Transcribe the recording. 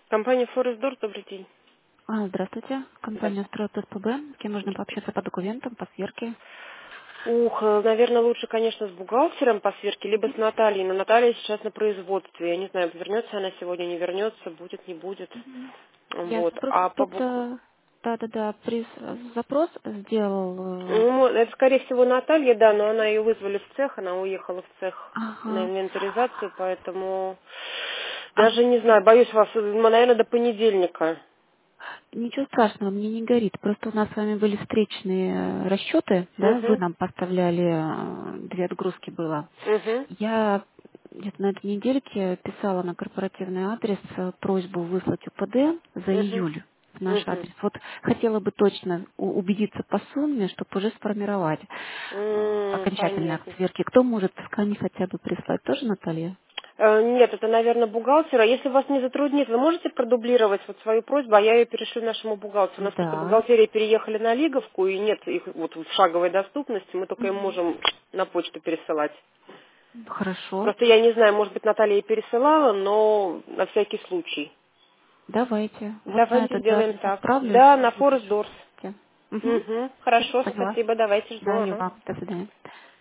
Компания Forest Door, добрый день. Здравствуйте. Компания Здравствуйте. «Строит СПБ». С кем можно пообщаться по документам, по сверке? Наверное, лучше, конечно, с бухгалтером по сверке, либо с Натальей. Но Наталья сейчас на производстве. Я не знаю, вернется она сегодня, не вернется, будет, не будет. Вот. Ясно. Просто А по кто-то, да-да-да, запрос сделал. Это, скорее всего, Наталья, да, но она ее вызвали в цех, она уехала в цех на Ага. инвентаризацию, поэтому А даже не знаю, боюсь вас, наверное, до понедельника. ничего страшного, мне не горит. Просто у нас с вами были встречные расчеты, да, вы Угу, нам поставляли, две отгрузки было. угу, Я где-то на этой недельке писала на корпоративный адрес просьбу выслать УПД за угу, июль в наш угу. адрес. Вот хотела бы точно убедиться по сумме, чтобы уже сформировать окончательные акт Понятно. сверки. Кто может скани хотя бы прислать? Тоже Наталья? Нет, это, наверное, бухгалтера. Если вас не затруднит, вы можете продублировать вот свою просьбу, а я ее перешлю нашему бухгалтеру. У нас просто Да. бухгалтерия переехали на Лиговку, и нет их вот в шаговой доступности, мы только им Мгм. можем на почту пересылать. Хорошо. Просто я не знаю, может быть, Наталья и пересылала, но на всякий случай. Давайте. Вот на Давайте этот же сделаем адрес так. отправлю и Да, на сразу Форест Дорс. выпишу. Угу. Угу. Все, Хорошо, поняла. спасибо, давайте жду. Да, и Ага. вам. До свидания.